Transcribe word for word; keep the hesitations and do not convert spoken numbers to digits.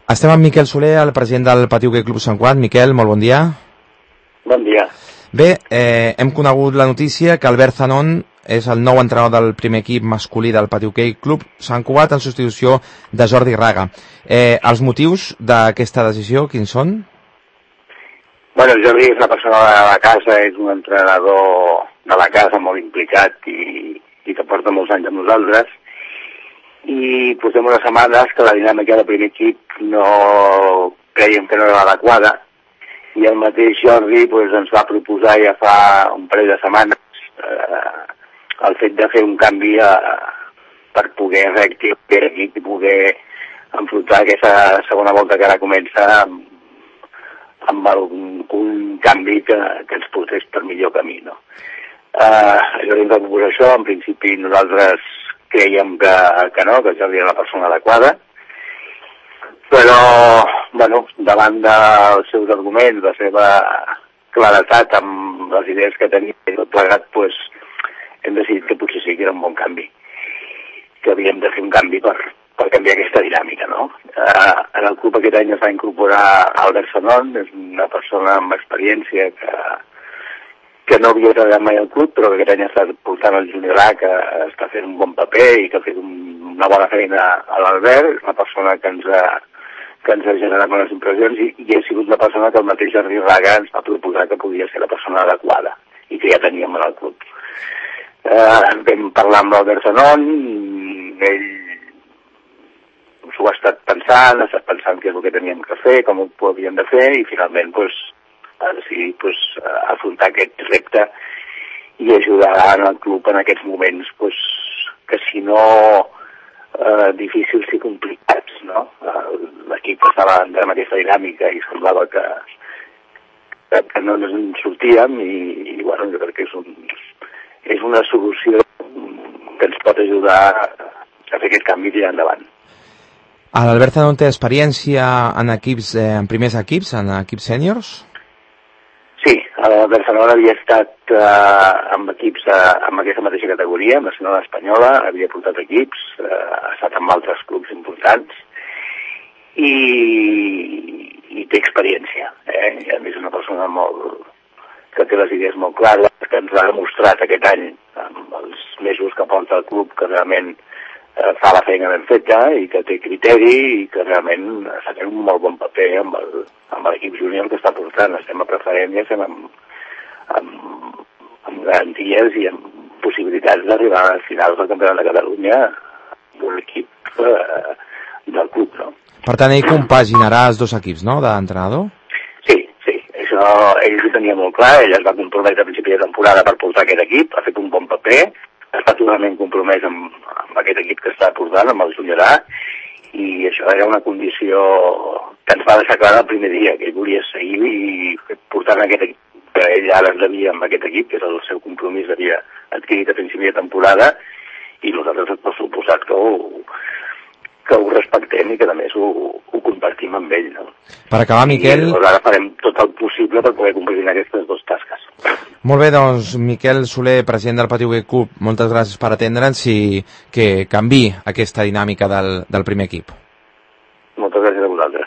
Estem amb Miquel Soler, el president del Patí Hoquei Club Sant Cugat. Miquel, molt bon dia. Bon dia. Bé, eh, hem conegut la notícia que Albert Zanon és el nou entrenador del primer equip masculí del Patí Hoquei Club Sant Cugat en substitució de Jordi Raga. Eh, els motius d'aquesta decisió, quins són? Bueno, Jordi és una persona de la casa, és un entrenador de la casa molt implicat i, i que porta molts anys amb nosaltres. I portem unes setmanes que la dinàmica del primer equip no creiem que no era l'adequada i el mateix Jordi pues, ens va proposar ja fa un parell de setmanes eh, el fet de fer un canvi a, per poder reactivar l'equip i poder enfrontar aquesta segona volta que ara comença amb, amb el, un canvi que, que ens portés per millor camí. No? Eh, Jordi ens va proposar això, en principi nosaltres creiem que, que no, que Jordi era la persona adequada, però, bueno, davant dels seus arguments, la seva claretat amb les idees que tenia i tot plegat, pues, hem decidit que potser sí que era un bon canvi, que havíem de fer un canvi per, per canviar aquesta dinàmica, no? Eh, en el club aquest any es va incorporar Albert Zanon, és una persona amb experiència que que no havia treballat mai al club, però que aquest any està portant el junior A, que està fent un bon paper i que ha fet un, una bona feina a l'Albert, és una persona que ens ha, que ens ha generat bones impressions i, i ha sigut una persona que el mateix Jordi Raga ens va proposar que podia ser la persona adequada i que ja teníem en el club. Eh, vam parlar amb l'Albert Zanon, ell s'ho ha estat pensant, ha estat pensant què és el que teníem que fer, com ho havíem de fer i finalment, doncs, a decidir pues, afrontar aquest repte i ajudar en el club en aquests moments pues, que si no eh, difícils i complicats, no? L'equip estava amb aquesta dinàmica i semblava que, que, que no ens en sortíem i, i bueno, jo crec que és, un, és una solució que ens pot ajudar a fer aquest canvi i endavant. L'Albert Zanon té experiència en equips, eh, en primers equips, en equips sèniors? Sí, el Barcelona havia estat eh, amb equips eh, amb aquesta mateixa categoria, amb la Barcelona espanyola, havia portat equips, eh, ha estat amb altres clubs importants i, i té experiència. Eh? I a més és una persona molt, que té les idees molt clares, que ens ha demostrat aquest any, amb els mesos que porta el club, que realment eh, fa la feina ben feta i que té criteri i que realment està fent un molt bon paper amb el amb l'equip júnior que està portant. Estem a preferent i estem amb, amb, amb garanties i amb possibilitats d'arribar a finals del Campionat de Catalunya amb un equip eh, del club, no? Per tant, ell compaginarà els dos equips, no?, d'entrenador? Sí, sí. Això ell ho tenia molt clar. Ell es va comprometre a principi de temporada per portar aquest equip, ha fet un bon paper, està totalment compromès amb, amb aquest equip que està portant, amb el júnior A, i això era una condició que ens va deixar clara el primer dia, que ell volia seguir i portar aquest equip, que ell ara es devia amb aquest equip, que és el seu compromís, havia adquirit a principi de temporada, i nosaltres per suposat que ho, que ho respectem i que a més ho, ho compartim amb ell. No? Per acabar, Miquel... I ara farem tot el possible per poder compaginar aquestes dues tasques. Molt bé, doncs, Miquel Soler, president del Patí Hoquei Club, moltes gràcies per atendre'ns i que canviï aquesta dinàmica del, del primer equip. Moltes gràcies a vosaltres.